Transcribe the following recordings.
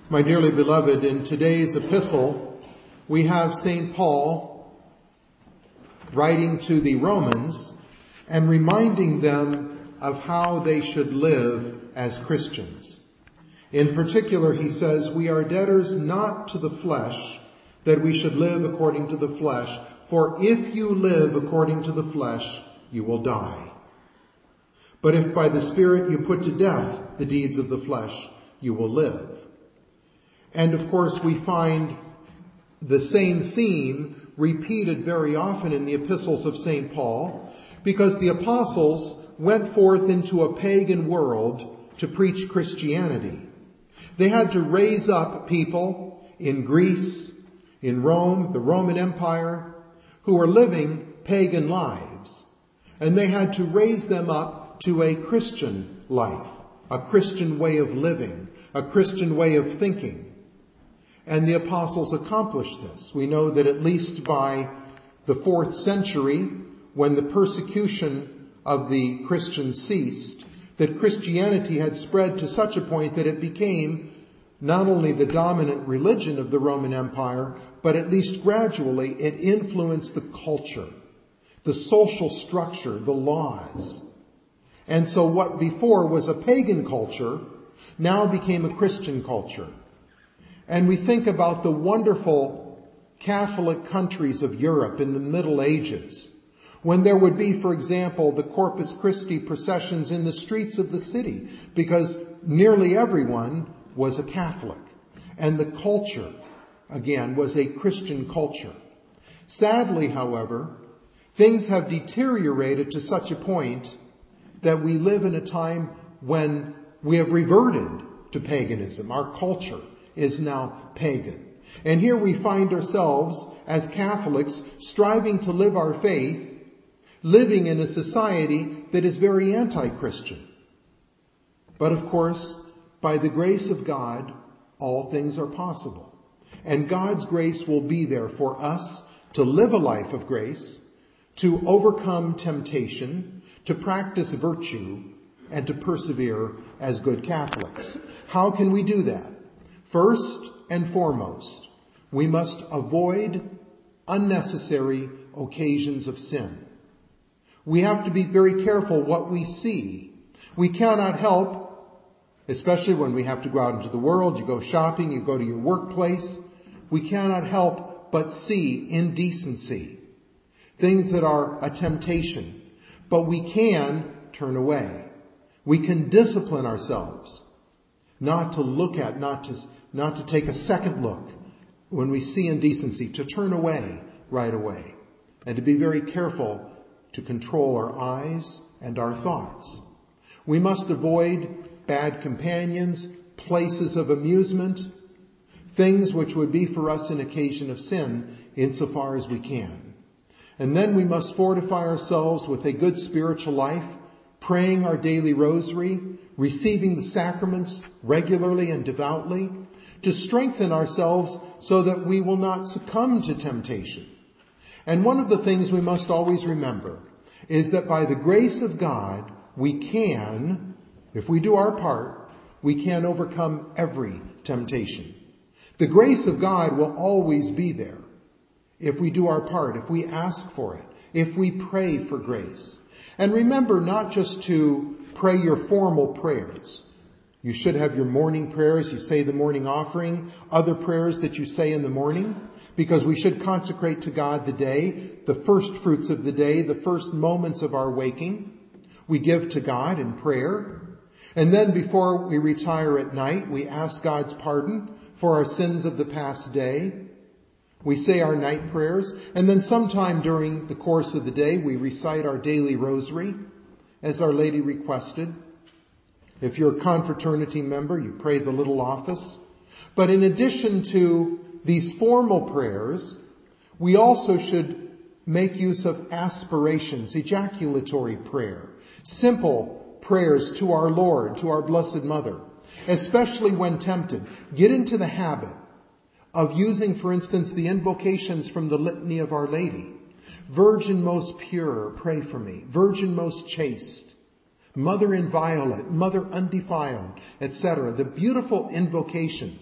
My dearly beloved, in today's epistle, we have St. Paul writing to the Romans and reminding them of how they should live as Christians. In particular, he says, we are debtors not to the flesh, that we should live according to the flesh. For if you live according to the flesh, you will die. But if by the Spirit you put to death the deeds of the flesh, you will live. And of course, we find the same theme repeated very often in the epistles of St. Paul, because the apostles went forth into a pagan world to preach Christianity. They had to raise up people in Greece, in Rome, the Roman Empire, who were living pagan lives. And they had to raise them up to a Christian life, a Christian way of living, a Christian way of thinking. And the apostles accomplished this. We know that at least by the 4th century, when the persecution of the Christians ceased, that Christianity had spread to such a point that it became not only the dominant religion of the Roman Empire, but at least gradually it influenced the culture, the social structure, the laws. And so what before was a pagan culture now became a Christian culture. And we think about the wonderful Catholic countries of Europe in the Middle Ages, when there would be, for example, the Corpus Christi processions in the streets of the city, because nearly everyone was a Catholic. And the culture, again, was a Christian culture. Sadly, however, things have deteriorated to such a point that we live in a time when we have reverted to paganism. Our culture is now pagan. And here we find ourselves as Catholics striving to live our faith, living in a society that is very anti-Christian. But of course, by the grace of God, all things are possible. And God's grace will be there for us to live a life of grace, to overcome temptation, to practice virtue, and to persevere as good Catholics. How can we do that? First and foremost, we must avoid unnecessary occasions of sin. We have to be very careful what we see. We cannot help, especially when we have to go out into the world, you go shopping, you go to your workplace, we cannot help but see indecency, things that are a temptation. But we can turn away. We can discipline ourselves not to look at, not to take a second look when we see indecency, to turn away right away, and to be very careful to control our eyes and our thoughts. We must avoid bad companions, places of amusement, things which would be for us an occasion of sin insofar as we can. And then we must fortify ourselves with a good spiritual life, praying our daily rosary, receiving the sacraments regularly and devoutly, to strengthen ourselves so that we will not succumb to temptation. And one of the things we must always remember is that by the grace of God, we can, if we do our part, we can overcome every temptation. The grace of God will always be there if we do our part, if we ask for it, if we pray for grace. And remember not just to pray your formal prayers. You should have your morning prayers. You say the morning offering, other prayers that you say in the morning, because we should consecrate to God the day, the first fruits of the day, the first moments of our waking. We give to God in prayer. And then before we retire at night, we ask God's pardon for our sins of the past day. We say our night prayers, and then sometime during the course of the day, we recite our daily rosary, as Our Lady requested. If you're a confraternity member, you pray the little office. But in addition to these formal prayers, we also should make use of aspirations, ejaculatory prayer, simple prayers to our Lord, to our Blessed Mother, especially when tempted. Get into the habit of using, for instance, the invocations from the Litany of Our Lady. Virgin most pure, pray for me. Virgin most chaste. Mother inviolate, Mother undefiled, etc. The beautiful invocations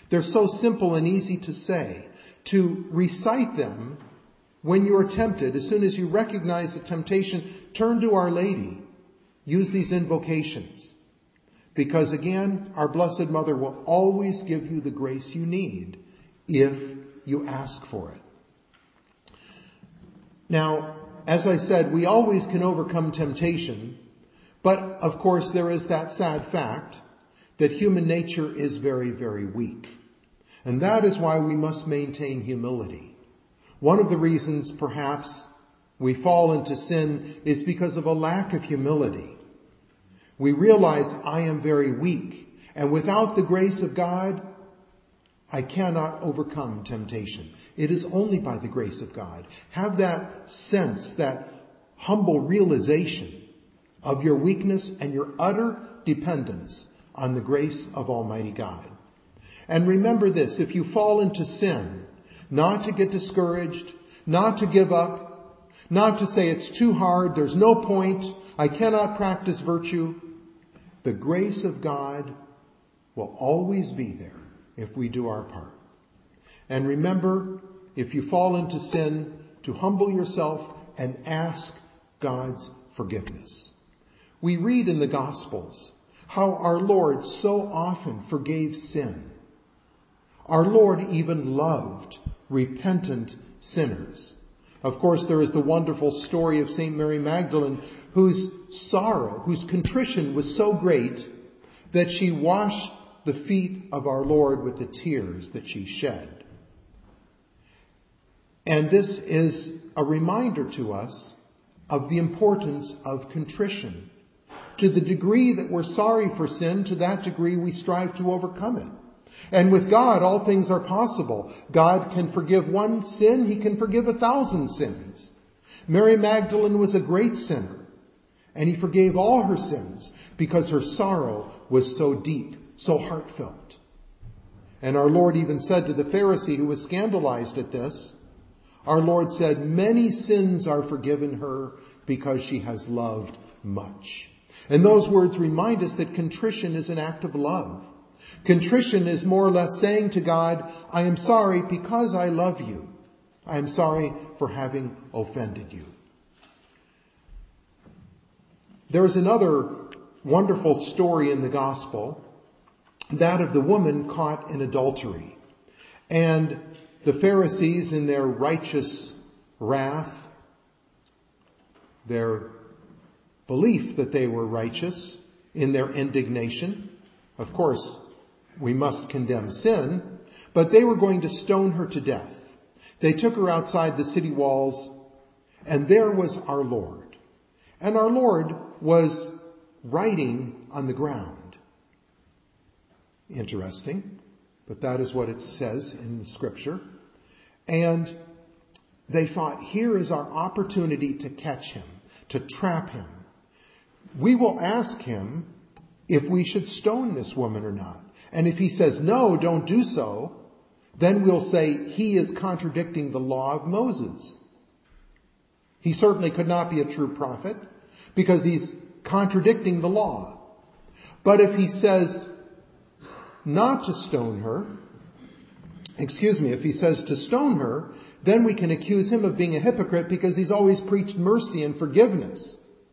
They're so simple and easy to say. To recite them when you are tempted, as soon as you recognize the temptation, turn to Our Lady. Use these invocations. Because again, our Blessed Mother will always give you the grace you need if you ask for it. Now, as I said, we always can overcome temptation, but of course there is that sad fact that human nature is very, very weak. And that is why we must maintain humility. One of the reasons perhaps we fall into sin is because of a lack of humility. We realize I am very weak, and without the grace of God, I cannot overcome temptation. It is only by the grace of God. Have that sense, that humble realization of your weakness and your utter dependence on the grace of Almighty God. And remember this, if you fall into sin, not to get discouraged, not to give up, not to say it's too hard, there's no point, I cannot practice virtue. The grace of God will always be there if we do our part. And remember, if you fall into sin, to humble yourself and ask God's forgiveness. We read in the Gospels how our Lord so often forgave sin. Our Lord even loved repentant sinners. Of course, there is the wonderful story of St. Mary Magdalene, whose sorrow, whose contrition was so great that she washed the feet of our Lord with the tears that she shed. And this is a reminder to us of the importance of contrition. To the degree that we're sorry for sin, to that degree we strive to overcome it. And with God, all things are possible. God can forgive one sin. He can forgive 1,000 sins. Mary Magdalene was a great sinner, and He forgave all her sins because her sorrow was so deep, so heartfelt. And our Lord even said to the Pharisee who was scandalized at this, our Lord said, many sins are forgiven her because she has loved much. And those words remind us that contrition is an act of love. Contrition is more or less saying to God, I am sorry because I love you. I am sorry for having offended you. There is another wonderful story in the Gospel, that of the woman caught in adultery. And the Pharisees, in their righteous wrath, their belief that they were righteous, in their indignation, of course, we must condemn sin, but they were going to stone her to death. They took her outside the city walls, and there was our Lord. And our Lord was writing on the ground. Interesting, but that is what it says in the Scripture. And they thought, here is our opportunity to catch him, to trap him. We will ask him if we should stone this woman or not. And if he says, no, don't do so, then we'll say he is contradicting the law of Moses. He certainly could not be a true prophet because he's contradicting the law. But if he says not to stone her, if he says to stone her, then we can accuse him of being a hypocrite because he's always preached mercy and forgiveness.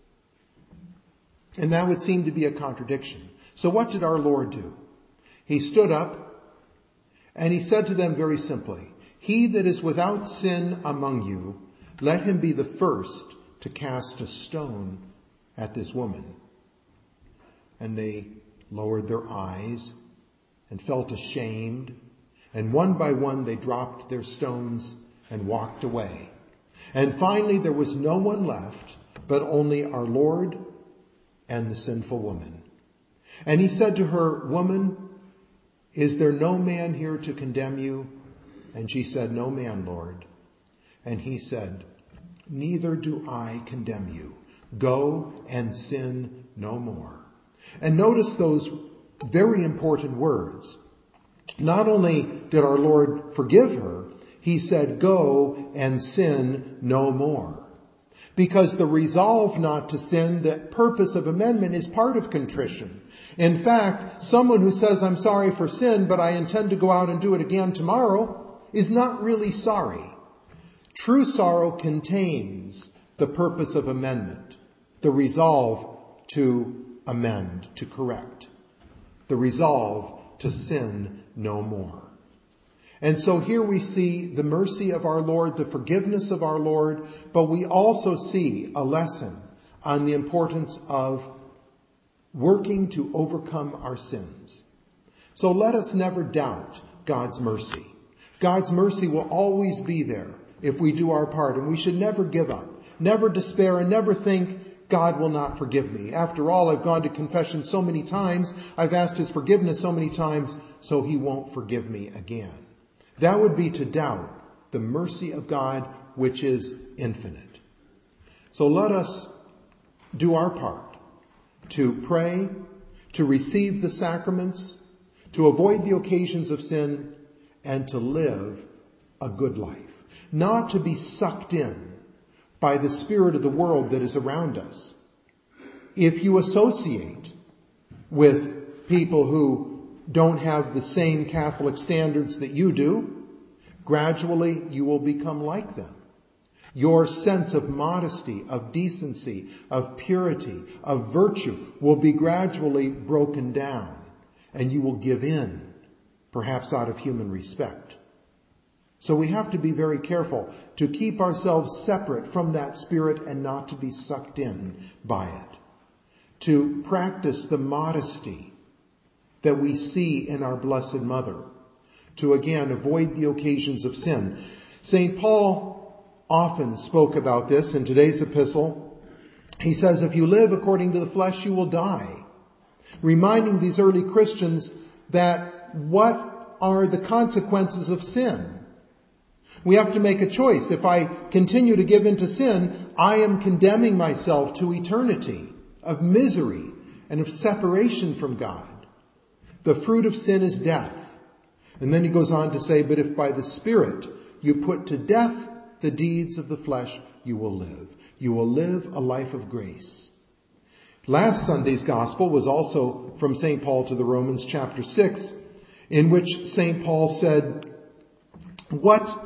And that would seem to be a contradiction. So what did our Lord do? He stood up and he said to them very simply, he that is without sin among you, let him be the first to cast a stone at this woman. And they lowered their eyes and felt ashamed. And one by one they dropped their stones and walked away. And finally there was no one left but only our Lord and the sinful woman. And he said to her, woman, is there no man here to condemn you? And she said, no man, Lord. And he said, neither do I condemn you. Go and sin no more. And notice those very important words. Not only did our Lord forgive her, he said, go and sin no more. Because the resolve not to sin, the purpose of amendment, is part of contrition. In fact, someone who says, I'm sorry for sin, but I intend to go out and do it again tomorrow, is not really sorry. True sorrow contains the purpose of amendment, the resolve to amend, to correct, the resolve to sin no more. And so here we see the mercy of our Lord, the forgiveness of our Lord, but we also see a lesson on the importance of working to overcome our sins. So let us never doubt God's mercy. God's mercy will always be there if we do our part, and we should never give up, never despair, and never think God will not forgive me. After all, I've gone to confession so many times, I've asked His forgiveness so many times, so He won't forgive me again. That would be to doubt the mercy of God, which is infinite. So let us do our part to pray, to receive the sacraments, to avoid the occasions of sin, and to live a good life. Not to be sucked in by the spirit of the world that is around us. If you associate with people who don't have the same Catholic standards that you do, gradually you will become like them. Your sense of modesty, of decency, of purity, of virtue will be gradually broken down, and you will give in, perhaps out of human respect. So we have to be very careful to keep ourselves separate from that spirit and not to be sucked in by it. To practice the modesty that we see in our Blessed Mother. To again avoid the occasions of sin. St. Paul often spoke about this in today's epistle. He says, if you live according to the flesh, you will die. Reminding these early Christians that what are the consequences of sin? We have to make a choice. If I continue to give in to sin, I am condemning myself to eternity of misery and of separation from God. The fruit of sin is death. And then he goes on to say, but if by the Spirit you put to death the deeds of the flesh, you will live. You will live a life of grace. Last Sunday's gospel was also from St. Paul to the Romans, chapter 6, in which St. Paul said, what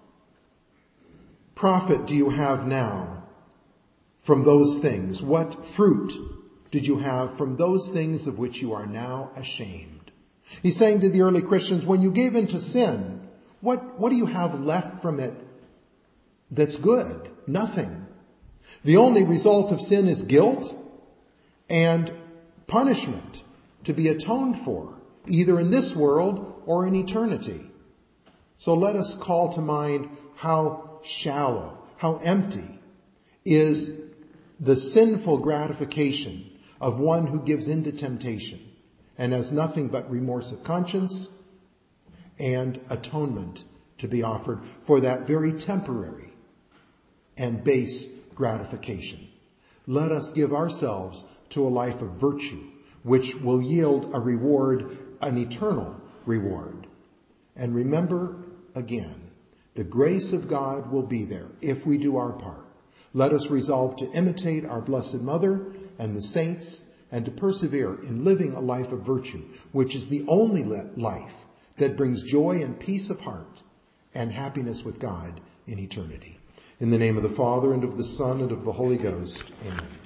profit do you have now from those things? What fruit did you have from those things of which you are now ashamed? He's saying to the early Christians, when you gave in to sin, what do you have left from it that's good? Nothing. The only result of sin is guilt and punishment to be atoned for, either in this world or in eternity. So let us call to mind how shallow, how empty is the sinful gratification of one who gives in to temptation and has nothing but remorse of conscience and atonement to be offered for that very temporary and base gratification. Let us give ourselves to a life of virtue, which will yield a reward, an eternal reward. And remember, again, the grace of God will be there if we do our part. Let us resolve to imitate our Blessed Mother and the saints and to persevere in living a life of virtue, which is the only life that brings joy and peace of heart and happiness with God in eternity. In the name of the Father, and of the Son, and of the Holy Ghost. Amen.